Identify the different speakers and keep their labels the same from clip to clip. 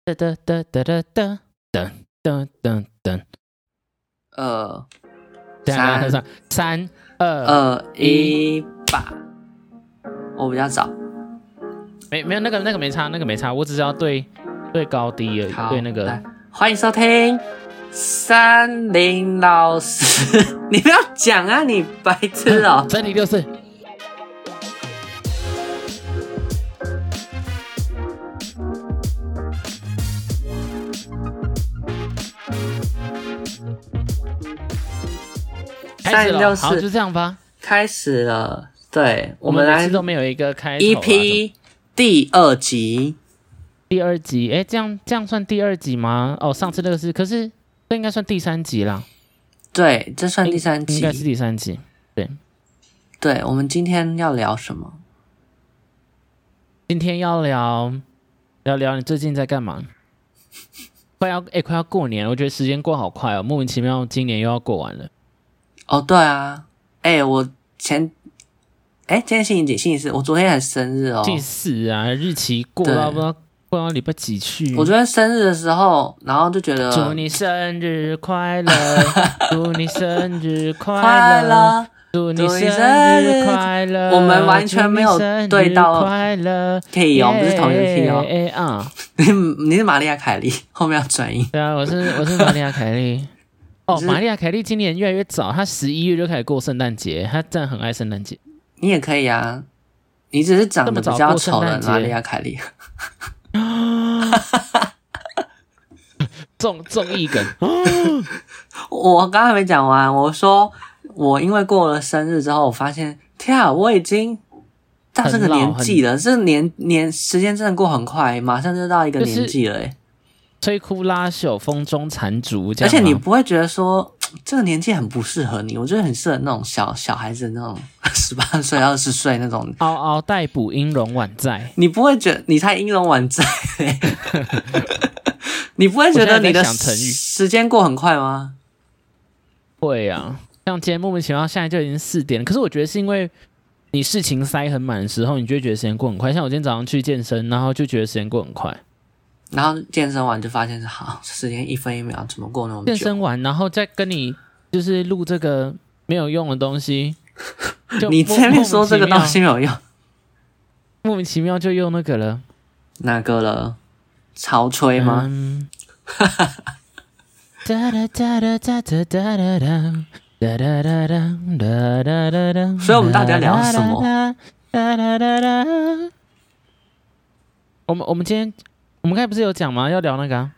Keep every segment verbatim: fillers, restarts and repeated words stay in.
Speaker 1: 噔噔噔噔噔噔噔噔噔噔，
Speaker 2: 二
Speaker 1: 三三三二
Speaker 2: 二一吧。我比较早，
Speaker 1: 没没有那个那个没差，那个没差，我只是要对对高低而已，对那个。
Speaker 2: 欢迎收听山林老师，你不要讲啊，你白痴哦、
Speaker 1: 三零六四。开始了，好，就这样吧。
Speaker 2: 开始了，对，
Speaker 1: 我
Speaker 2: 们来
Speaker 1: 每次都没有一个开头、啊。
Speaker 2: E P 第二集，
Speaker 1: 第二集，哎，这样这样算第二集吗？哦，上次那个是，可是这应该算第三集啦。
Speaker 2: 对，这算第三集，
Speaker 1: 应该是第三集。对，
Speaker 2: 对，我们今天要聊什么？
Speaker 1: 今天要聊聊聊你最近在干嘛？快要哎，快要过年了，我觉得时间过好快哦，莫名其妙，今年又要过完了。
Speaker 2: 哦，对啊，哎，我前，哎，今天星期几？星期四，我昨天还生日哦。
Speaker 1: 星期四啊，日期过到不知道过到礼拜几去。
Speaker 2: 我昨天生日的时候，然后就觉得
Speaker 1: 祝你生日快乐，祝你生日快乐，祝你生日快乐。
Speaker 2: 我们完全没有对到
Speaker 1: 快乐
Speaker 2: key 哦，不是同一个 key 哦。
Speaker 1: 哎啊，
Speaker 2: 你你是玛丽亚凯莉，后面要转音。
Speaker 1: 对啊，我是我是玛丽亚凯莉。哦，玛丽亚凯莉今年越来越早，她十一月就开始过圣诞节，她真的很爱圣诞节。
Speaker 2: 你也可以啊，你只是长得比较丑的玛丽亚凯莉。
Speaker 1: 综综艺梗。
Speaker 2: 我刚刚还没讲完，我说我因为过了生日之后，我发现天啊，我已经到这个年纪了，这年年时间真的过很快，马上就到一个年纪了、欸，
Speaker 1: 摧枯拉朽，风中残烛，
Speaker 2: 而且你不会觉得说这个年纪很不适合你，我觉得很适合那种小小孩子那种十八岁、二十岁那种，
Speaker 1: 嗷嗷待哺，音容宛在。
Speaker 2: 你不会觉得你才音容宛在、欸，你不会觉得你的时间过很快吗？
Speaker 1: 会啊，像今天莫名其妙，现在就已经四点了。可是我觉得是因为你事情塞很满的时候，你就会觉得时间过很快。像我今天早上去健身，然后就觉得时间过很快。
Speaker 2: 然后健身完就发现是好，时间一分一秒怎么过那么久？
Speaker 1: 健身完，然后再跟你就是录这个没有用的东西，
Speaker 2: 你前面说这个东西没有用，
Speaker 1: 莫名其妙就用那个了。哪
Speaker 2: 个了？潮吹吗？
Speaker 1: 嗯
Speaker 2: 所以我们到底要聊什么？
Speaker 1: 我们我们今天我们刚才不是有讲吗？要聊那个、啊、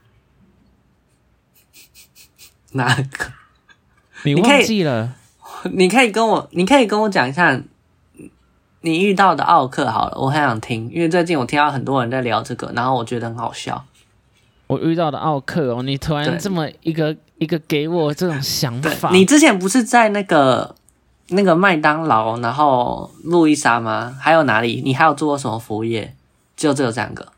Speaker 2: 哪个？
Speaker 1: 你忘记了？
Speaker 2: 你可以跟我，你可以跟我讲一下你遇到的奥客好了，我很想听，因为最近我听到很多人在聊这个，然后我觉得很好笑。
Speaker 1: 我遇到的奥客哦，你突然这么一个一个给我这种想法。
Speaker 2: 你之前不是在那个那个麦当劳，然后路易莎吗？还有哪里？你还有做过什么服务业？就只有这两个。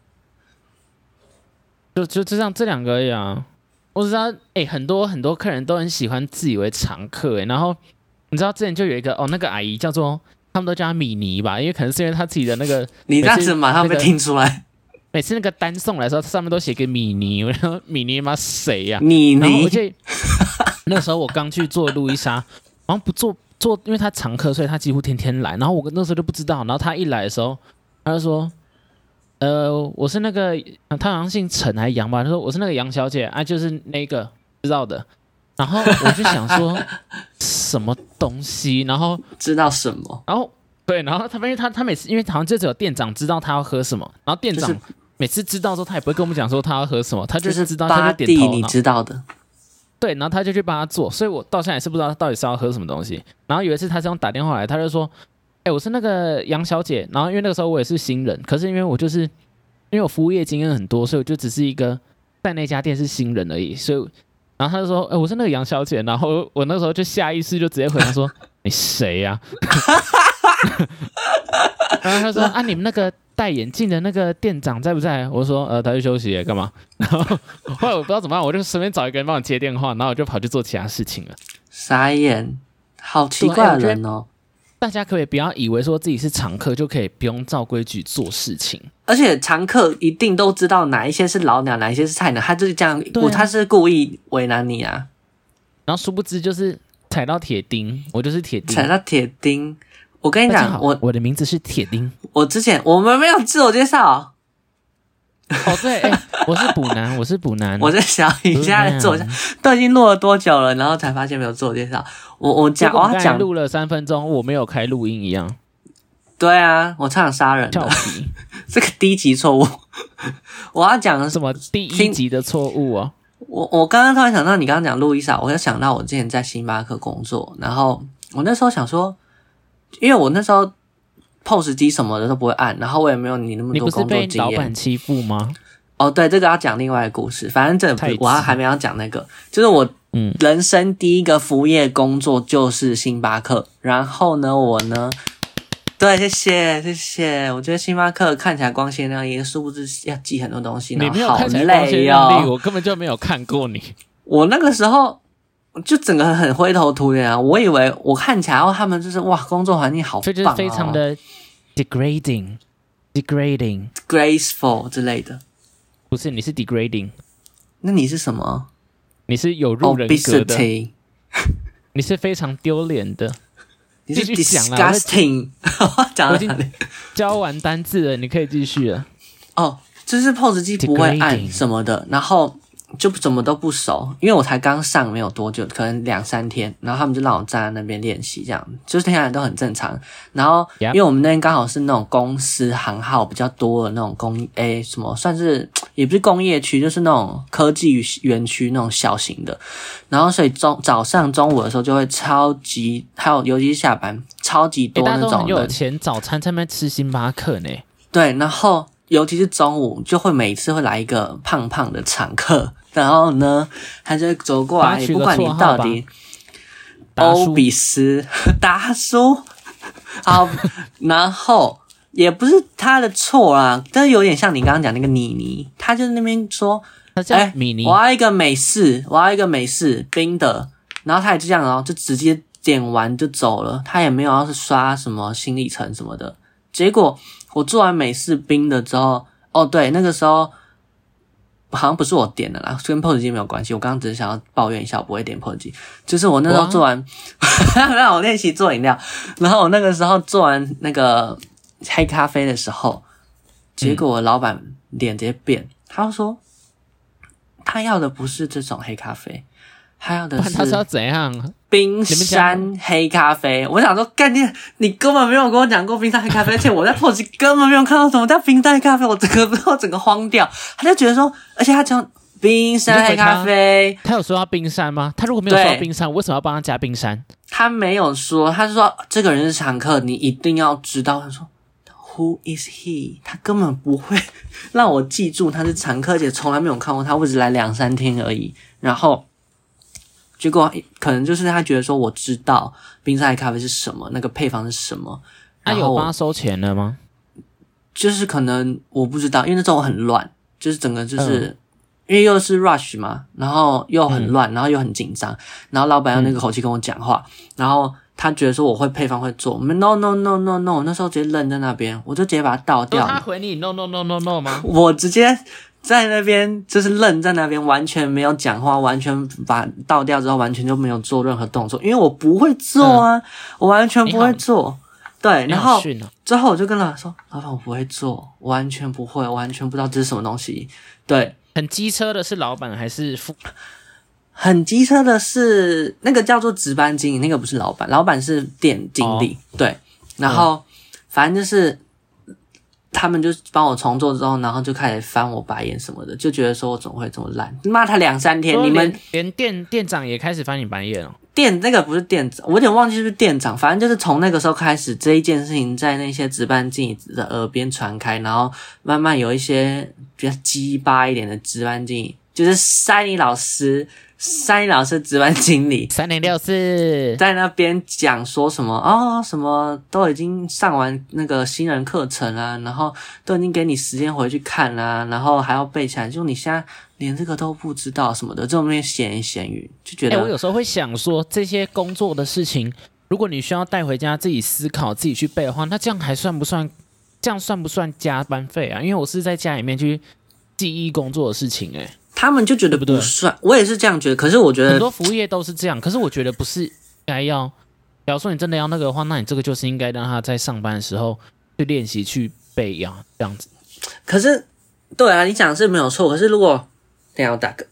Speaker 1: 就就这样这两个而已啊！我知道，哎、欸，很多很多客人都很喜欢自以为常客、欸，然后你知道之前就有一个哦，那个阿姨叫做他们都叫她米妮吧，因为可能是因为她自己的那个，
Speaker 2: 你这样子马上被听出来。
Speaker 1: 每次那个单送来的时候，上面都写个米妮，我说米妮妈谁呀？
Speaker 2: 米妮。
Speaker 1: 然后我就那时候我刚去做路易莎，然后不做做，因为她常客，所以她几乎天天来。然后我那时候就不知道，然后她一来的时候，她就说。呃，我是那个，他好像姓陈还是杨吧？他说我是那个杨小姐啊，就是那个知道的。然后我就想说什么东西，然后
Speaker 2: 知道什么？
Speaker 1: 然后对，然后他因为他他每次因为好像就只有店长知道他要喝什么，然后店长每次知道之后，他也不会跟我们讲说他要喝什么，他就知道他就点头。
Speaker 2: 你知道的，
Speaker 1: 对，然后他就去帮他做，所以我到现在也是不知道他到底是要喝什么东西。然后有一次他这样打电话来，他就说。哎、欸，我是那个杨小姐，然后因为那个时候我也是新人，可是因为我就是因为我服务业经验很多，所以我就只是一个在那家店是新人而已，所以然后他就说，哎、欸，我是那个杨小姐，然后我那时候就下意识就直接回答说，你谁呀、啊？然后他说啊，你们那个戴眼镜的那个店长在不在？我说呃，他去休息耶，干嘛？然后后来我不知道怎么办，我就随便找一个人帮我接电话，然后我就跑去做其他事情了。
Speaker 2: 傻眼，好奇怪的人哦。
Speaker 1: 大家可不可以不要以为说自己是常客就可以不用照规矩做事情？
Speaker 2: 而且常客一定都知道哪一些是老鸟，哪一些是菜鸟，他就是这样，
Speaker 1: 对啊、
Speaker 2: 他是故意为难你啊。
Speaker 1: 然后殊不知就是踩到铁钉，我就是铁钉，
Speaker 2: 踩到铁钉。我跟你讲，我
Speaker 1: 我的名字是铁钉。
Speaker 2: 我之前我们没有自我介绍。
Speaker 1: 哦，对，欸、我是补男，我是补男。
Speaker 2: 我在想一下自我介绍，都已经录了多久了，然后才发现没有自我介绍。我我讲，我要讲
Speaker 1: 录了三分钟，我没有开录音一样。
Speaker 2: 对啊，我差点杀人了，这个低级错误。我要讲
Speaker 1: 什么第一集的错误哦？
Speaker 2: 我我刚刚突然想到，你刚刚讲路易莎，我就想到我之前在星巴克工作，然后我那时候想说，因为我那时候 P O S 机什么的都不会按，然后我也没有你那么多工作经验。
Speaker 1: 你不是被老板欺负吗？
Speaker 2: 哦，对，这个要讲另外的故事。反正这我还还没要讲那个，就是我人生第一个服务业工作就是星巴克。然后呢，我呢，对，谢谢谢谢。我觉得星巴克看起来光鲜亮丽，殊不知要记很多东西，然后好累哦。
Speaker 1: 我根本就没有看过你。
Speaker 2: 我那个时候就整个很灰头土脸啊！我以为我看起来，他们就是哇，工作环境好棒、哦，
Speaker 1: 所以就是非常的 degrading、degrading、
Speaker 2: graceful 之类的。
Speaker 1: 不是，你是 degrading。那
Speaker 2: 你是什么？
Speaker 1: 你是有入人格的。
Speaker 2: Obesity
Speaker 1: 你是非常丢脸的。
Speaker 2: 你是 disgusting。我讲到哪里？
Speaker 1: 教完单字了，你可以继续了。
Speaker 2: 哦，就是 P O S 机不会按什么的，然后就怎么都不熟，因为我才刚上没有多久，可能两三天，然后他们就让我站在那边练习，这样就是听起来都很正常。然后因为我们那边刚好是那种公司行号比较多的那种工，诶，什么算是也不是工业区，就是那种科技园区那种小型的。然后所以中早上中午的时候就会超级，还有尤其是下班超级多那种人，大家都很
Speaker 1: 有钱，早餐在那边吃星巴克呢。
Speaker 2: 对，然后尤其是中午就会每次会来一个胖胖的常客。然后呢，他就走过来，不管你到底欧比斯达叔，好，然后也不是他的错啦，但是有点像你刚刚讲那个妮妮，他就那边说，
Speaker 1: 他叫米妮、欸，
Speaker 2: 我要一个美式，我要一个美式冰的，然后他也就这样哦，就直接点完就走了，他也没有要是刷什么行李层什么的。结果我做完美式冰的之后，哦对，那个时候。好像不是我点的啦，跟 P O S 机没有关系。我刚刚只是想要抱怨一下，我不会点 P O S 机。就是我那时候做完，让我练习做饮料，然后我那个时候做完那个黑咖啡的时候，结果我老板脸直接变，他说他要的不是这种黑咖啡，他要的是
Speaker 1: 他是要怎样？
Speaker 2: 冰山黑咖啡。我想说，干你，你根本没有跟我讲过冰山黑咖啡，而且我在 P O S 机根本没有看到什么叫冰山黑咖啡，我整个我整个慌掉。他就觉得说，而且他讲冰山黑咖啡，
Speaker 1: 他有说到冰山吗？他如果没有说到冰山，我为什么要帮他加冰山？
Speaker 2: 他没有说，他是说这个人是常客，你一定要知道。他说 Who is he？ 他根本不会让我记住他是常客，而且从来没有看过他，我只来两三天而已。然后结果可能就是他觉得说我知道冰山黑咖啡是什么，那个配方是什么。
Speaker 1: 他有帮他收钱了吗？
Speaker 2: 就是可能我不知道，因为那时候我很乱，就是整个就是、嗯、因为又是 rush 嘛，然后又很乱、嗯、然后又很紧张，然后老板用那个口气跟我讲话、嗯、然后他觉得说我会配方会做 no no no no no， 那时候直接愣在那边，我就直接把它倒掉。
Speaker 1: 他回你 no no no no no 吗？
Speaker 2: 我直接在那边就是愣在那边，完全没有讲话，完全把倒掉之后完全就没有做任何动作，因为我不会做啊、嗯、我完全不会做。对，然后之后我就跟老板说，老板我不会做，完全不会，完全不知道这是什么东西。对，
Speaker 1: 很机车的是老板还是副？
Speaker 2: 很机车的是那个叫做值班经理，那个不是老板，老板是店经理、哦、对，然后、嗯、反正就是他们就帮我重做之后，然后就开始翻我白眼什么的，就觉得说我怎么会这么烂，骂他两三天。你们
Speaker 1: 连店店长也开始翻你白眼了。
Speaker 2: 店那个不是店长，我有点忘记是不是店长，反正就是从那个时候开始，这一件事情在那些值班经理的耳边传开，然后慢慢有一些比较鸡巴一点的值班经理，就是山里老师山里老师值班经理
Speaker 1: 三零六四
Speaker 2: 在那边讲说什么哦，什么都已经上完那个新人课程啦、啊，然后都已经给你时间回去看啦、啊，然后还要背起来，就你现在连这个都不知道什么的，这种边闲言闲语就觉得、
Speaker 1: 欸、我有时候会想说，这些工作的事情如果你需要带回家自己思考、自己去背的话，那这样还算不算？这样算不算加班费啊？因为我是在家里面去记忆工作的事情、欸，哎，
Speaker 2: 他们就觉得不算。我也是这样觉得，可是我觉得
Speaker 1: 很多服务业都是这样，可是我觉得不是应该要。假如说你真的要那个的话，那你这个就是应该让他在上班的时候去练习去背呀，这样子。
Speaker 2: 可是，对啊，你讲的是没有错。可是如果等一下我打嗝，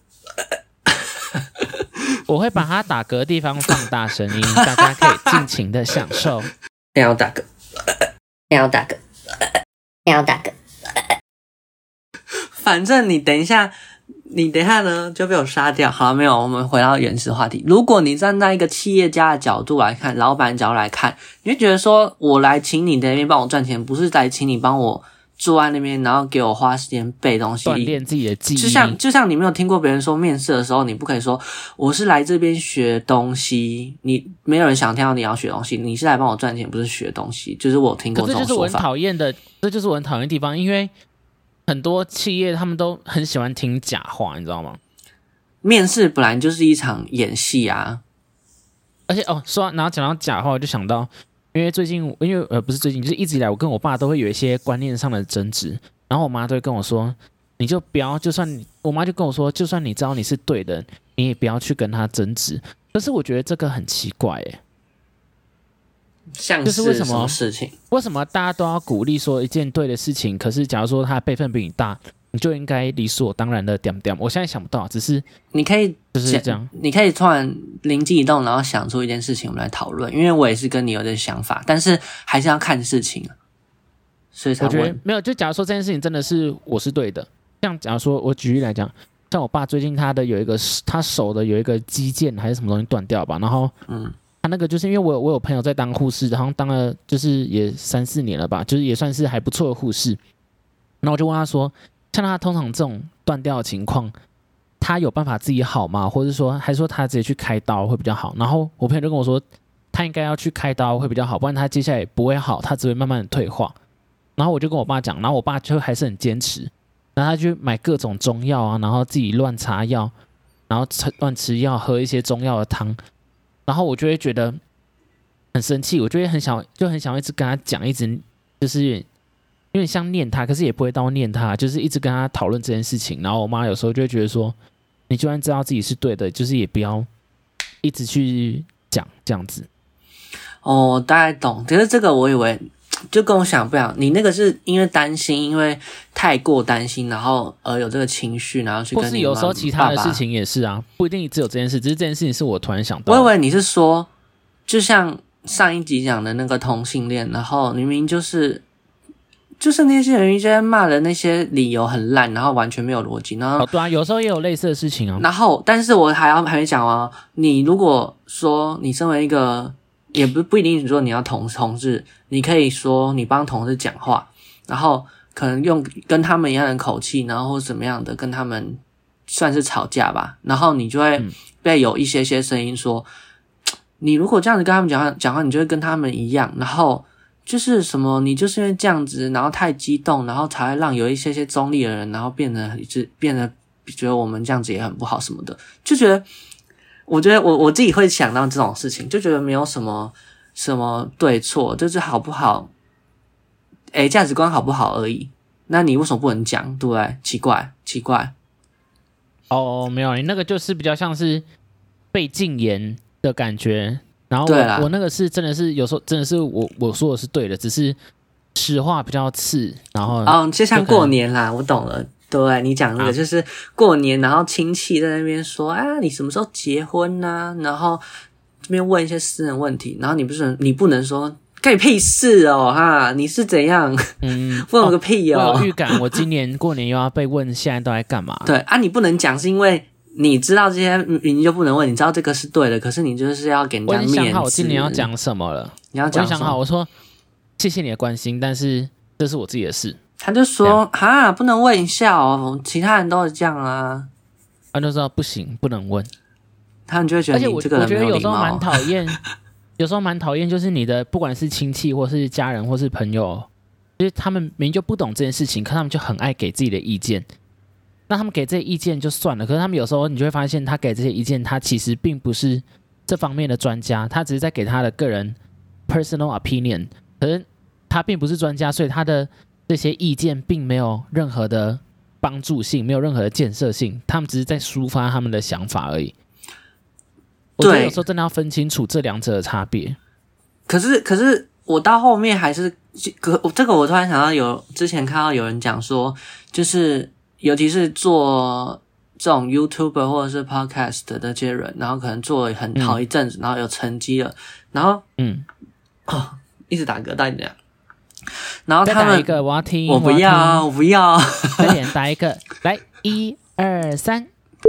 Speaker 1: 我会把它打嗝的地方放大声音，大家可以尽情的享受。
Speaker 2: 等一下我打嗝，等一下我打嗝，等一下我打嗝。反正你等一下。你等一下呢就被我杀掉。好，没有，我们回到原始话题。如果你站在一个企业家的角度来看，老板的角度来看，你会觉得说，我来请你在那边帮我赚钱，不是来请你帮我坐在那边，然后给我花时间背东西，
Speaker 1: 锻炼自己的技艺。
Speaker 2: 就像就像你没有听过别人说面试的时候，你不可以说我是来这边学东西，你没有人想听到你要学东西，你是来帮我赚钱，不是学东西。就是我听过这种说法。可这就是我很
Speaker 1: 讨厌的，这就是我很讨厌的地方，因为。很多企业他们都很喜欢听假话，你知道吗？
Speaker 2: 面试本来就是一场演戏啊，
Speaker 1: 而且哦，说然后讲到假话，我就想到，因为最近，因为呃不是最近，就是一直以来，我跟我爸都会有一些观念上的争执，然后我妈都会跟我说，你就不要，就算你，我妈就跟我说，就算你知道你是对的，你也不要去跟他争执。可是我觉得这个很奇怪，哎。
Speaker 2: 像
Speaker 1: 是为什
Speaker 2: 么事情？
Speaker 1: 为什么大家都要鼓励说一件对的事情？可是假如说他的辈分比你大，你就应该理所当然的点点。我现在想不到，只是
Speaker 2: 你可以
Speaker 1: 就是这样，
Speaker 2: 你可以突然灵机一动，然后想出一件事情，我们来讨论。因为我也是跟你有这想法，但是还是要看事情，所以才
Speaker 1: 我觉得没有。就假如说这件事情真的是我是对的，像假如说我举例来讲，像我爸最近他的有一个他手的有一个肌腱还是什么东西断掉吧，然后嗯。他那个就是因为我有我有朋友在当护士，然后当了就是也三四年了吧，就是也算是还不错的护士。然后我就问他说，像他通常这种断掉的情况，他有办法自己好吗？或者说还说他直接去开刀会比较好？然后我朋友就跟我说，他应该要去开刀会比较好，不然他接下来不会好，他只会慢慢的退化。然后我就跟我爸讲，然后我爸就还是很坚持，然后他就买各种中药啊，然后自己乱擦药，然后乱吃药，喝一些中药的汤。然后我就会觉得很生气，我就会很想，就很想一直跟他讲，一直就是有点像念他，可是也不会到念他，就是一直跟他讨论这件事情。然后我妈有时候就会觉得说，你就算知道自己是对的，就是也不要一直去讲这样子。
Speaker 2: 哦，大概懂。可是这个我以为就跟我想不一样，你那个是因为担心，因为太过担心，然后而有这个情绪，然后去跟你妈妈。
Speaker 1: 或是有时候其他的事情也是啊，不一定只有这件事，只是这件事情是我突然想到的。
Speaker 2: 我以为你是说，就像上一集讲的那个同性恋，然后明明就是就是那些人一些骂的那些理由很烂，然后完全没有逻辑，然后、
Speaker 1: 哦、对啊，有时候也有类似的事情啊。
Speaker 2: 然后，但是我还要还没讲完，你如果说你身为一个。也不不一定说你要同同志，你可以说你帮同志讲话，然后可能用跟他们一样的口气，然后或怎么样的跟他们算是吵架吧，然后你就会被有一些些声音说，嗯、你如果这样子跟他们讲话讲话，你就会跟他们一样，然后就是什么，你就是因为这样子，然后太激动，然后才会让有一些些中立的人，然后变得变得觉得我们这样子也很不好什么的，就觉得。我觉得我我自己会想到这种事情，就觉得没有什么什么对错，就是好不好，诶，价值观好不好而已。那你为什么不能讲？对不对？奇怪，奇怪。
Speaker 1: 哦，没有，你那个就是比较像是被禁言的感觉。然后我我那个是真的是有时候真的是我我说的是对的，只是实话比较刺。然后
Speaker 2: 哦，就像过年啦，我懂了。对，你讲那个就是过年，然后亲戚在那边说啊，你什么时候结婚啊？然后这边问一些私人问题，然后你不是你不能说干你屁事哦哈，你是怎样？嗯，问我个屁哦！
Speaker 1: 我有预感，我今年过年又要被问现在都在干嘛？
Speaker 2: 对啊，你不能讲是因为你知道这些，你就不能问，你知道这个是对的，可是你就是要给人家面子。
Speaker 1: 我已经想好我今年要讲什么了，
Speaker 2: 你要讲什么？
Speaker 1: 我想好，我说谢谢你的关心，但是这是我自己的事。
Speaker 2: 他就说哈，不能问一下哦，其他人都是这样啊。
Speaker 1: 他就说不行，不能问。
Speaker 2: 他们就会觉得你这个人没有礼貌。
Speaker 1: 而且我我觉得有时候蛮讨厌，有时候蛮讨厌，就是你的不管是亲戚或是家人或是朋友，就是他们明明就不懂这件事情，可他们就很爱给自己的意见。那他们给这些意见就算了，可是他们有时候你就会发现，他给这些意见，他其实并不是这方面的专家，他只是在给他的个人 personal opinion， 可是他并不是专家，所以他的这些意见并没有任何的帮助性，没有任何的建设性，他们只是在抒发他们的想法而已。我觉得有时候真的要分清楚这两者的差别。
Speaker 2: 可是，可是我到后面还是，可这个我突然想到有，之前看到有人讲说，就是尤其是做这种 YouTuber 或者是 Podcast 的这些人，然后可能做了很好一阵子，嗯、然后有成绩了，然后嗯，哦，一直打嗝，到底怎样？然后他们
Speaker 1: 再打一个，我要听，
Speaker 2: 我不要，我不要，
Speaker 1: 快点打一个，来，一二三。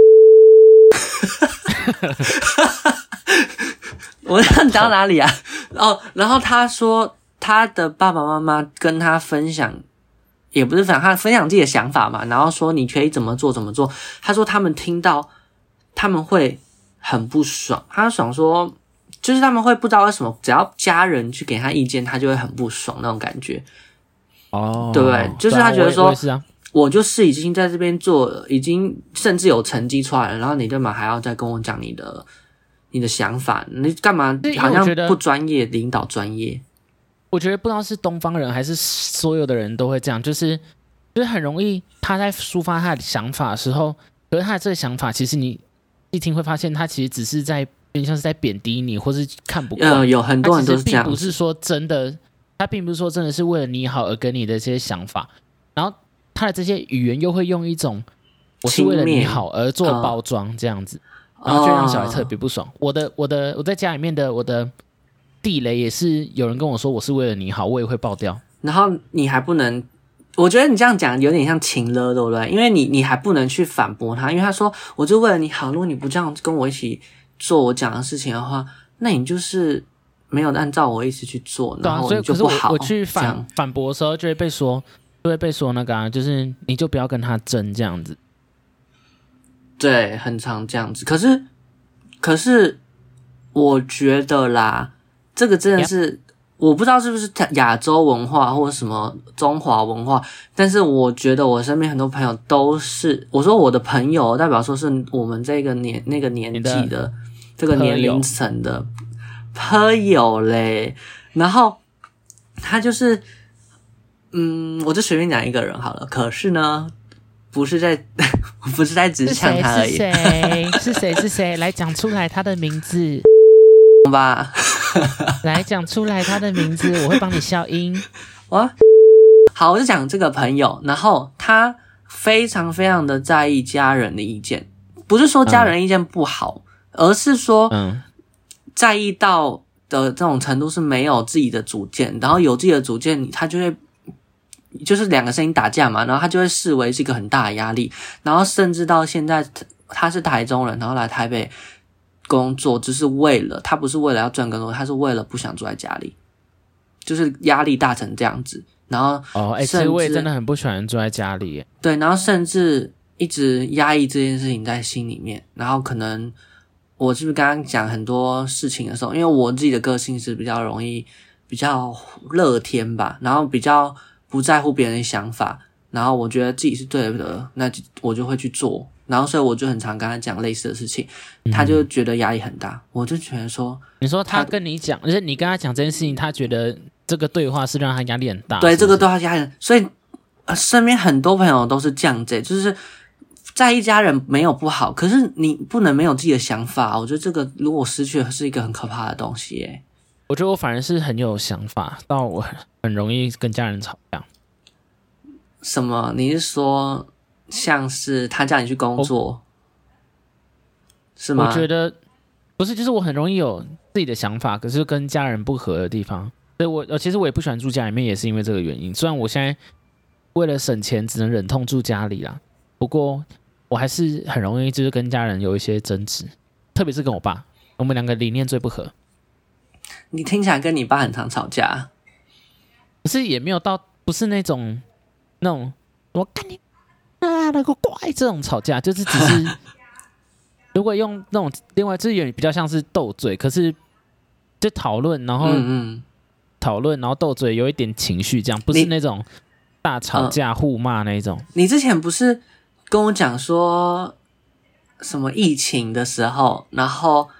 Speaker 2: 我讲到哪里啊？哦，然后他说他的爸爸妈妈跟他分享，也不是分享，他分享自己的想法嘛，然后说你可以怎么做怎么做。他说他们听到他们会很不爽，他想说就是他们会不知道为什么，只要家人去给他意见，他就会很不爽那种感觉。
Speaker 1: 哦，
Speaker 2: 对不对？就是他觉得说，
Speaker 1: 我, 我, 啊、
Speaker 2: 我就是已经在这边做了，已经甚至有成绩出来了，然后你干嘛还要再跟我讲你的你的想法？你干嘛好像不专业领导专业？
Speaker 1: 我觉得不知道是东方人还是所有的人都会这样，就是就是很容易他在抒发他的想法的时候，可是他的这个想法其实你一听会发现，他其实只是在有点像是在贬低你，或是看不惯。
Speaker 2: 呃，有很多人都是这样，
Speaker 1: 并不是说真的。他并不是说真的是为了你好而跟你的这些想法，然后他的这些语言又会用一种我是为了你好而做包装这样子，然后就让小孩特别不爽。我的我的我在家里面的我的地雷也是有人跟我说我是为了你好，我也会爆掉。
Speaker 2: 然后你还不能，我觉得你这样讲有点像情勒，对不对？因为你你还不能去反驳他，因为他说我就为了你好，如果你不这样跟我一起做我讲的事情的话，那你就是没有按照我意思去做，然后你就不好。
Speaker 1: 对啊，所以可是 我, 我去反反驳的时候，就会被说，就会被说那个、啊，就是你就不要跟他争这样子。
Speaker 2: 对，很常这样子。可是，可是我觉得啦，这个真的是、yep. 我不知道是不是亚洲文化或者什么中华文化，但是我觉得我身边很多朋友都是，我说我的朋友代表说是我们这个年那个年纪的这个年龄层的。朋友嘞，然后他就是，嗯，我就随便讲一个人好了。可是呢，不是在，不是在指向他而已。
Speaker 1: 是谁？是谁？是谁？来讲出来他的名字
Speaker 2: 吧。
Speaker 1: 来讲出来他的名字，我会帮你消音。
Speaker 2: 哇，好，我就讲这个朋友，然后他非常非常的在意家人的意见，不是说家人意见不好，嗯、而是说，嗯。在意到的这种程度是没有自己的主见，然后有自己的主见，他就会就是两个声音打架嘛，然后他就会视为是一个很大的压力，然后甚至到现在他是台中人，然后来台北工作，只是为了他不是为了要赚更多，他是为了不想住在家里，就是压力大成这样子，然后
Speaker 1: 哦，哎、欸，其实我也真的很不喜欢住在家里耶，
Speaker 2: 对，然后甚至一直压抑这件事情在心里面，然后可能。我是不是刚刚讲很多事情的时候，因为我自己的个性是比较容易比较乐天吧，然后比较不在乎别人的想法，然后我觉得自己是对的，那我就会去做，然后所以我就很常跟他讲类似的事情，他就觉得压力很大，我就觉得说，
Speaker 1: 你说他跟你讲，而且你跟他讲这件事情，他觉得这个对话是让他压力很大，
Speaker 2: 对，
Speaker 1: 是不是
Speaker 2: 这个对话压力很大，所以、呃、身边很多朋友都是这样子，就是在一家人没有不好，可是你不能没有自己的想法。我觉得这个如果失去了是一个很可怕的东西耶。
Speaker 1: 我觉得我反而是很有想法，到我很容易跟家人吵架。
Speaker 2: 什么？你是说像是他叫你去工作，是吗？
Speaker 1: 我觉得不是，就是我很容易有自己的想法，可是跟家人不合的地方。所以我其实我也不喜欢住家里面，也是因为这个原因。虽然我现在为了省钱，只能忍痛住家里啦，不过。我还是很容易就是跟家人有一些争执，特别是跟我爸，我们两个理念最不合。
Speaker 2: 你听起来跟你爸很常吵架，
Speaker 1: 可是也没有到不是那种那种我干你啊那个怪这种吵架，就是只是如果用那种另外就是有比较像是斗嘴，可是就讨论然后讨论、嗯嗯、然后斗嘴有一点情绪，这样不是那种大吵架互骂那一种、
Speaker 2: 呃。你之前不是？跟我讲说什么疫情的时候，然后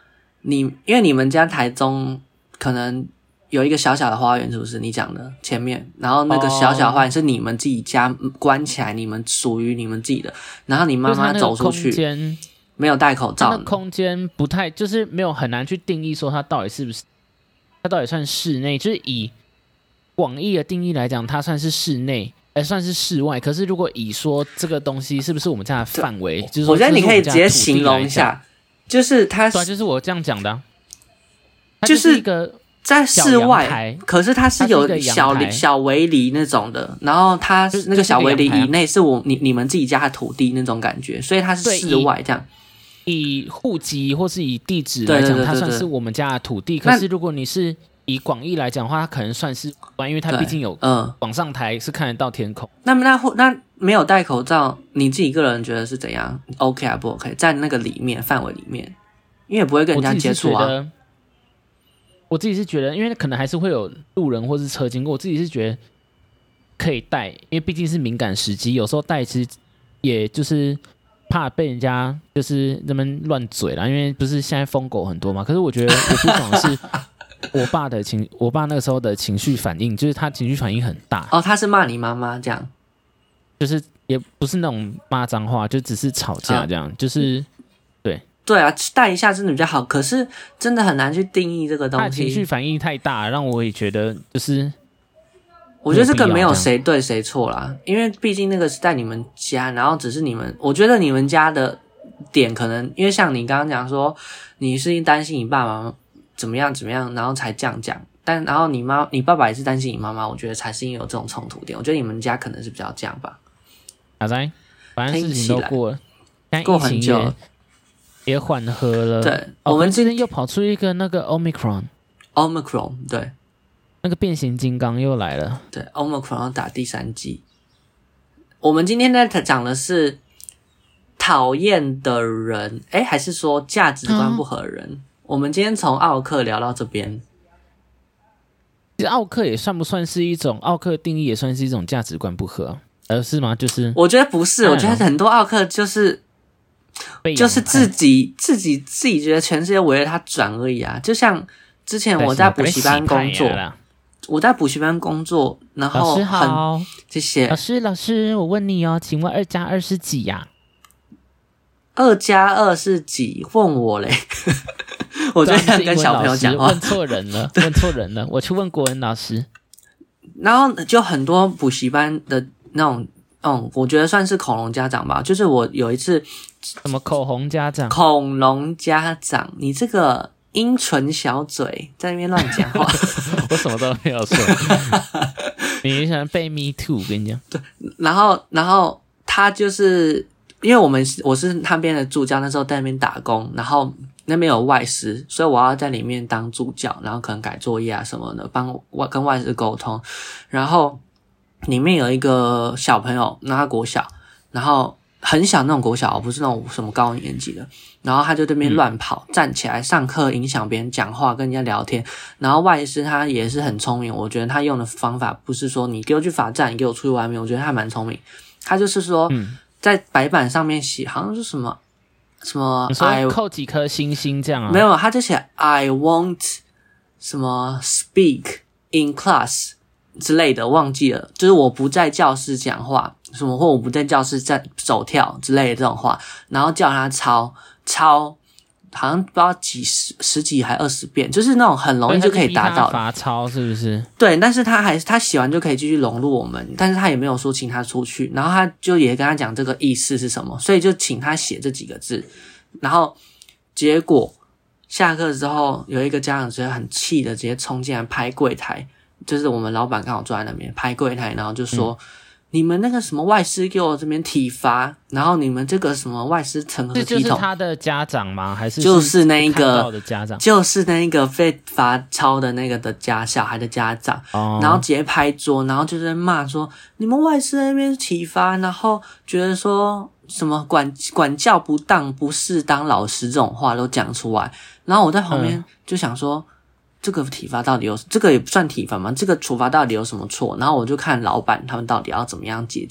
Speaker 2: 你因为你们家台中可能有一个小小的花园，是不是你讲的前面？然后那个小小的花园是你们自己家关起来，你们属于你们自己的。然后你妈妈走出去，没有戴口罩，
Speaker 1: 那空间不太就是没有很难去定义说它到底是不是，它到底算室内，就是以广义的定义来讲，它算是室内。哎，算是室外，可是如果以说这个东西是不是我们家的范围，就是说
Speaker 2: 我觉得你可以直接形容一下，就是它，
Speaker 1: 对、啊，就是我这样讲的、啊，
Speaker 2: 就是
Speaker 1: 一个
Speaker 2: 在室外，可是它是有小小围篱那种的，然后它那个小围篱以内是我你你们自己家的土地那种感觉，所以它是室外这样。
Speaker 1: 以户籍或是以地址来讲，它算是我们家的土地，可是如果你是以广义来讲的话，它可能算是，因为它毕竟有往上抬是看得到天空。
Speaker 2: 那么那那没有戴口罩，你自己个人觉得是怎样 ？OK 啊，不 OK？在那个里面范围里面，因为也不会跟人家接触啊。
Speaker 1: 我自己是觉得，因为可能还是会有路人或是车经过，我自己是觉得可以戴，因为毕竟是敏感时机，有时候戴其实也就是怕被人家就是那边乱嘴啦，因为不是现在疯狗很多嘛。可是我觉得我不爽的是。我爸的情，我爸那个时候的情绪反应，就是他情绪反应很大。
Speaker 2: 哦，他是骂你妈妈这样，
Speaker 1: 就是也不是那种骂脏话，就只是吵架这样，嗯、就是对
Speaker 2: 对啊，带一下真的比较好。可是真的很难去定义这个东西。
Speaker 1: 他情绪反应太大，让我也觉得就是，
Speaker 2: 我觉得这个没有谁对谁错啦，因为毕竟那个是在你们家，然后只是你们，我觉得你们家的点可能，因为像你刚刚讲说，你是担心你爸妈。怎么样怎么样，然后才这样讲。但然后你妈、你爸爸也是担心你妈妈，我觉得才是因为有这种冲突点。我觉得你们家可能是比较这样吧。
Speaker 1: 阿仔，反正事情都过了，
Speaker 2: 过很久了，
Speaker 1: 也缓和了。
Speaker 2: 对，
Speaker 1: 哦、
Speaker 2: 我们
Speaker 1: 今天又跑出一个那个 Omicron，Omicron，
Speaker 2: 对，
Speaker 1: 那个变形金刚又来了。
Speaker 2: 对 ，Omicron 要打第三剂。我们今天在讲的是讨厌的人，哎，还是说价值观不合的人？嗯我们今天从奥克聊到这边，
Speaker 1: 其实奥克也算不算是一种奥克的定义，也算是一种价值观不合，呃，是吗？就是
Speaker 2: 我觉得不是，我觉得很多奥克就是就是自己自己自己觉得全世界围着他转而已啊。就像之前我在补习班工作，我在补习班工作，然后
Speaker 1: 老师好，
Speaker 2: 谢谢
Speaker 1: 老师。老师，我问你哦，请问二加二是几呀、
Speaker 2: 啊？二加二是几？问我嘞。我就想跟小朋友讲话，
Speaker 1: 问错人了，问错人了，我去问国文老师。
Speaker 2: 然后就很多补习班的那种，嗯，我觉得算是恐龙家长吧。就是我有一次，
Speaker 1: 什么口红家长？
Speaker 2: 恐龙家长，你这个阴唇小嘴在那边乱讲话，
Speaker 1: 我什么都没有说。你想被 me too？ 我跟你讲，
Speaker 2: 对，然后然后他就是因为我们我是那边的助教，那时候在那边打工，然后。那边有外师，所以我要在里面当助教，然后可能改作业啊什么的，帮我跟外师沟通。然后里面有一个小朋友，那他国小，然后很小那种国小，不是那种什么高年级的。然后他就这边乱跑，嗯、站起来上课影响别人讲话，跟人家聊天。然后外师他也是很聪明，我觉得他用的方法不是说你给我去罚站，你给我出去外面，我觉得他蛮聪明。他就是说，嗯、在白板上面写，好像是什么。什么？
Speaker 1: 你说扣几颗星星这样啊？
Speaker 2: 没有，他就写 I won't 什么 speak in class 之类的，忘记了。就是我不在教室讲话，什么或我不在教室在走跳之类的这种话，然后叫他抄抄，好像不知道几十十几还二十遍，就是那种很容易就可以达到的。
Speaker 1: 罚抄是不是？
Speaker 2: 对，但是他还是他写完就可以继续融入我们，但是他也没有说请他出去，然后他就也跟他讲这个意思是什么，所以就请他写这几个字，然后结果下课之后有一个家长直接很气的直接冲进来拍柜台，就是我们老板刚好坐在那边拍柜台，然后就说。嗯你们那个什么外师给我这边体罚，然后你们这个什么外师成何体统？
Speaker 1: 这就是他的家长吗？还是
Speaker 2: 就是那一个
Speaker 1: 的家长？
Speaker 2: 就是那一个被罚抄的那个的家小孩的家长，哦、然后直接拍桌，然后就在骂说你们外师在那边体罚，然后觉得说什么管管教不当、不适当老师这种话都讲出来，然后我在旁边就想说。嗯这个体罚到底有，这个也不算体罚吗？这个处罚到底有什么错？然后我就看老板他们到底要怎么样解决。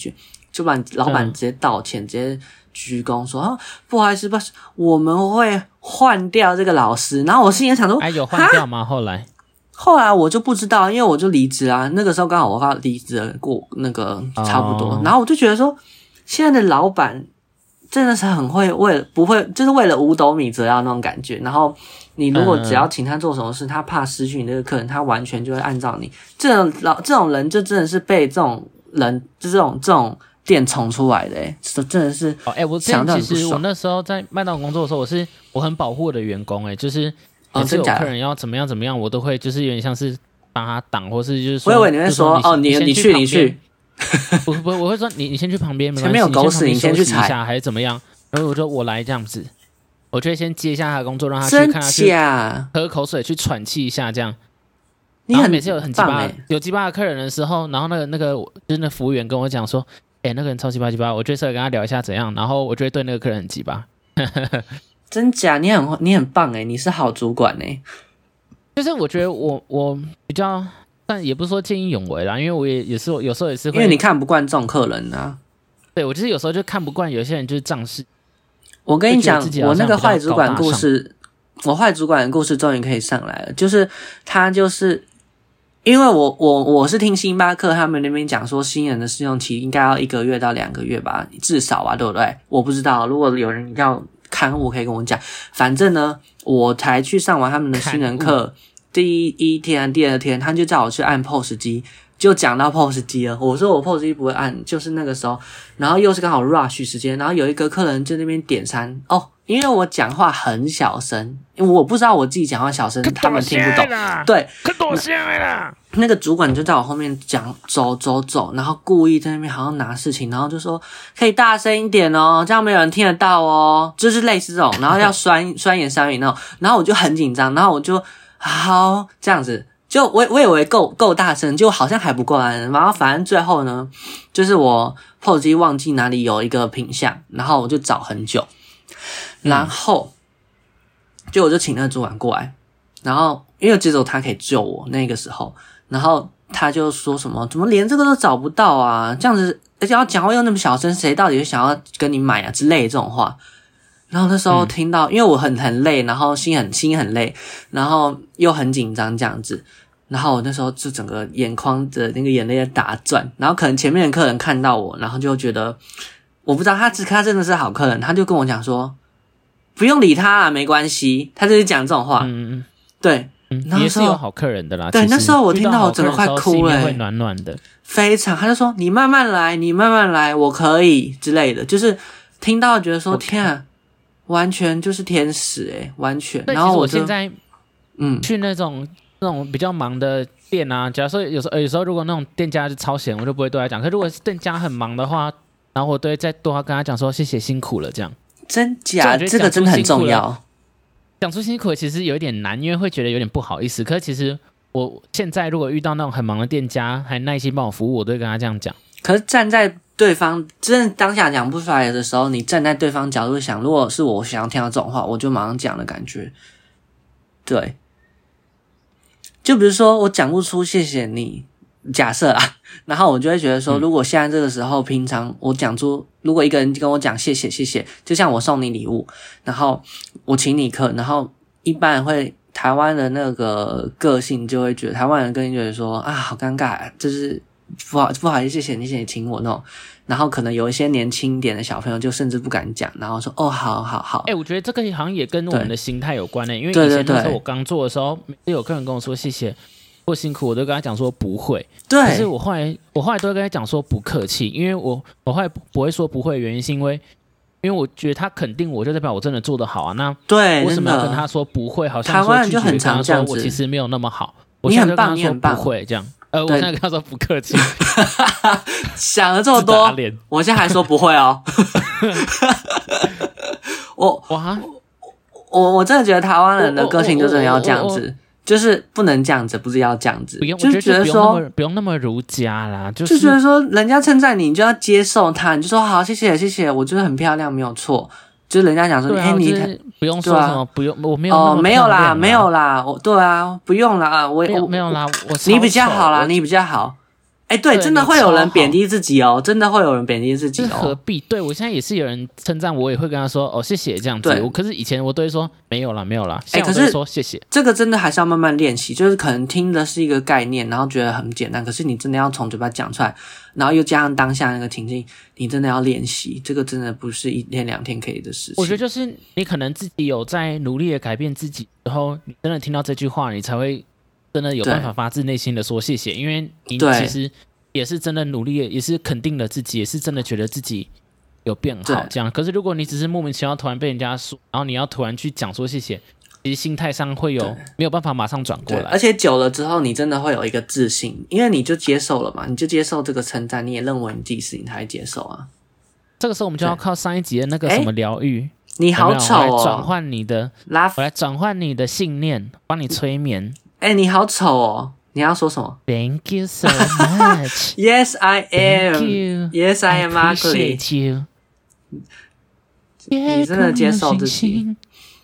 Speaker 2: 就把老板直接道歉，直接鞠躬说啊，不好意思，不好意思，我们会换掉这个老师。然后我心里想说，
Speaker 1: 哎，有换掉吗？后来，
Speaker 2: 后来我就不知道，因为我就离职啊。那个时候刚好我要离职了过那个差不多，哦、然后我就觉得说，现在的老板真的是很会为了不会，就是为了五斗米折腰那种感觉。然后你如果只要请他做什么事，嗯、他怕失去你这个客人，他完全就会按照你。这种老这种人就真的是被这种人，就这种这种。店宠出来的、欸，哎，真的是
Speaker 1: 哦，哎、欸，我之前其实我那时候在麦当劳工作的时候，我是我很保护我的员工、欸，哎，就是每次有客人要怎么样怎么样，我都会就是有点像是帮他挡，或是就是说，
Speaker 2: 我以为你会说，说哦，你
Speaker 1: 你
Speaker 2: 去你去，
Speaker 1: 不不，我会说你你先去旁边，
Speaker 2: 前面有狗屎，你先去踩
Speaker 1: 一下还是怎么样？然后我说我来这样子，我就会先接一下他的工作，让他去看他去喝口水，去喘气一下这样。
Speaker 2: 你很
Speaker 1: 每次有很鸡巴有鸡巴的客人的时候，然后那个那个就是那服务员跟我讲说。哎、欸，那个人超鸡巴鸡巴，我就稍微跟他聊一下怎样，然后我就会对那个客人很鸡巴。
Speaker 2: 真假？你很你很棒哎，你是好主管哎。
Speaker 1: 就是我觉得我我比较，但也不是说见义勇为啦，因为我也也是有时候也是会，
Speaker 2: 因为你看不惯这种客人啊。
Speaker 1: 对，我就是有时候就看不惯有些人就是仗势。
Speaker 2: 我跟你讲，我那个坏主管故事，我坏主管的故事终于可以上来了，就是他就是。因为我我我是听星巴克他们那边讲说，新人的试用期应该要一个月到两个月吧，至少吧，对不对？我不知道，如果有人要看我可以跟我讲。反正呢，我才去上完他们的新人课，第一天、第二天，他就叫我去按 P O S 机，就讲到 P O S 机了。我说我 P O S 机不会按，就是那个时候，然后又是刚好 rush 时间，然后有一个客人就那边点餐哦。因为我讲话很小声，因为我不知道我自己讲话小声，他们听不懂。对，
Speaker 1: 可多谢啦。
Speaker 2: 那个主管就在我后面讲走走走，然后故意在那边好像拿事情，然后就说可以大声一点哦，这样没有人听得到哦，就是类似这种，然后要酸酸言酸语那种，然后我就很紧张，然后我就好这样子，就我我以为够够大声，就好像还不够大声，然后反正最后呢，就是我 P O S 机忘记哪里有一个品项，然后我就找很久。然后，就我就请那个主管过来，然后因为只有他可以救我那个时候，然后他就说什么，怎么连这个都找不到啊？这样子，而且要讲话又那么小声，谁到底想要跟你买啊之类的这种话。然后那时候听到，嗯、因为我很很累，然后心很心很累，然后又很紧张这样子，然后我那时候就整个眼眶的那个眼泪在打转，然后可能前面的客人看到我，然后就觉得。我不知道他，他真的是好客人，他就跟我讲说，不用理他啦，没关系。他就是讲这种话，嗯对，
Speaker 1: 嗯，也是有好客人的啦。
Speaker 2: 对，那时候我听到我整个快哭了、欸，
Speaker 1: 会暖暖的，
Speaker 2: 非常。他就说你慢慢来，你慢慢来，我可以之类的，就是听到觉得说、okay. 天啊，完全就是天使诶、欸，完全。然后
Speaker 1: 我
Speaker 2: 我
Speaker 1: 现在嗯去那种那种比较忙的店啊，假如说有时候有时候如果那种店家是超闲，我就不会对他讲。可是如果是店家很忙的话。然后我都会再多跟他讲说谢谢辛苦了这样，
Speaker 2: 真假这个真的很重要。
Speaker 1: 讲出辛苦了其实有点难，因为会觉得有点不好意思。可是其实我现在如果遇到那种很忙的店家，还耐心帮我服务，我都会跟他这样讲。
Speaker 2: 可是站在对方真的当下讲不出来的时候，你站在对方角度想，如果是我想要听到这种话，我就马上讲的感觉。对，就比如说我讲不出谢谢你。假设啊，然后我就会觉得说，如果现在这个时候，平常我讲出，如果一个人跟我讲谢谢谢谢，就像我送你礼物，然后我请你客，然后一般人会台湾的那个个性就会觉得，台湾人个性就会说啊，好尴尬，就是不好不好意思，谢谢你，谢谢你请我那种。然后可能有一些年轻一点的小朋友就甚至不敢讲，然后说哦，好好好。
Speaker 1: 哎、欸，我觉得这个好像也跟我们的心态有关诶、欸，因为以前那时候我刚做的时候，每次有客人跟我说谢谢。或辛苦，我都跟他讲说不会。
Speaker 2: 对，
Speaker 1: 可是我后来，我后来都会跟他讲说不客气，因为我我后来不会说不会，原因是因为，因为我觉得他肯定我，就代表我真的做得好啊。那
Speaker 2: 对，
Speaker 1: 为什么要跟他说不会？好像
Speaker 2: 台湾人
Speaker 1: 就
Speaker 2: 很常这样子，
Speaker 1: 我其实没有那么好。
Speaker 2: 你很棒，你很棒，
Speaker 1: 不会这样。呃，我现在跟他说不客气，
Speaker 2: 想了这么多，我现在还说不会哦。我
Speaker 1: 哇，
Speaker 2: 我我真的觉得台湾人的个性就真的要这样子。就是不能这样子，不是要这样子，
Speaker 1: 不用，
Speaker 2: 就是觉得说
Speaker 1: 不用那么儒家啦，就是
Speaker 2: 就觉得说人家称赞你，你就要接受他，你就说好，谢谢谢谢，我觉得很漂亮，没有错。就是人家讲说，哎、啊欸，你
Speaker 1: 不用说什么，啊、不用，我没有
Speaker 2: 哦，没有啦，没有啦，我对啊，不用啦，我
Speaker 1: 没有没有啦，我
Speaker 2: 你比较好啦，你比较好。 哎、欸，对，真的会有人贬低自己哦，真的会有人贬低自己哦。
Speaker 1: 何必？对我现在也是有人称赞我，也会跟他说哦谢谢这样子。我可是以前我都会说没有啦没有啦，现在我都会说谢谢。
Speaker 2: 这个真的还是要慢慢练习，就是可能听的是一个概念，然后觉得很简单，可是你真的要从嘴巴讲出来，然后又加上当下那个情境，你真的要练习，这个真的不是一天两天可以的事情。
Speaker 1: 我觉得就是你可能自己有在努力的改变自己之后，你真的听到这句话，你才会真的有办法发自内心的说谢谢，因为你其实也是真的努力，也是肯定了自己，也是真的觉得自己有变好这样。可是如果你只是莫名其妙突然被人家说，然后你要突然去讲说谢谢，其实心态上会有没有办法马上转过来。
Speaker 2: 而且久了之后，你真的会有一个自信，因为你就接受了嘛，你就接受这个称赞，你也认为你自己是，你才会接受啊。
Speaker 1: 这个时候我们就要靠上一集的那个什么疗愈。
Speaker 2: 你好丑哦！
Speaker 1: 我来转换你的，我来转换你的信念，帮你催眠。
Speaker 2: 哎、欸，你好丑哦！你要说什么
Speaker 1: ？Thank you so much.
Speaker 2: Yes, I am.
Speaker 1: Thank you.
Speaker 2: Yes, I am.
Speaker 1: I appreciate you.
Speaker 2: 你真的接受自己。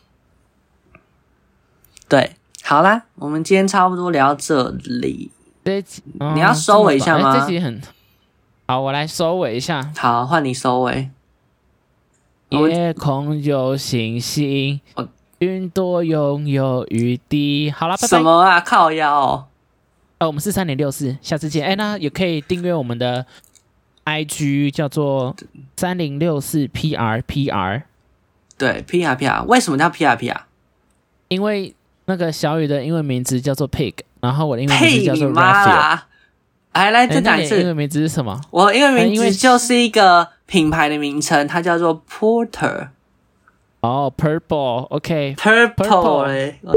Speaker 2: 对，好啦，我们今天差不多聊到这里。
Speaker 1: 这集、
Speaker 2: 嗯、你要收尾一下吗？
Speaker 1: 欸、这集很好，我来收尾一下。
Speaker 2: 好，换你收尾。
Speaker 1: 夜空有星星，云朵拥有雨滴。好啦，拜拜。
Speaker 2: 什么啊？靠腰、哦。
Speaker 1: 呃，我们是三点六四，下次见。哎，那也可以订阅我们的 I G， 叫做三零六四 P R P R。
Speaker 2: 对 ，P R P R， 为什么叫 P R P R？
Speaker 1: 因为那个小雨的英文名字叫做 Pig， 然后我的英文名字叫做
Speaker 2: Raphael。来来，再讲一次。
Speaker 1: 英文名字是什么？
Speaker 2: 我英文名字就是一个品牌的名称，它叫做 Porter。
Speaker 1: 哦 ，Purple，OK，Purple、okay,
Speaker 2: 欸。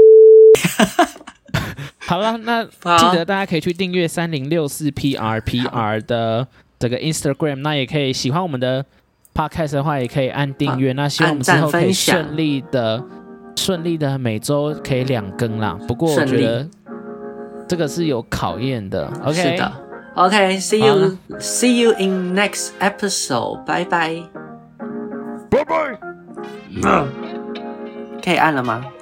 Speaker 1: 好了，那记得大家可以去订阅三零六四 P R P R 的这个 Instagram， 那也可以喜欢我们的 Podcast 的话，也可以按订阅。那希望我们之后可以顺利的、顺利的每周可以两更啦。不过我觉得这个是有考验的。OK，
Speaker 2: 是的。OK，see you，see you in next episode， 拜拜，
Speaker 1: 拜拜。
Speaker 2: 可以按了吗？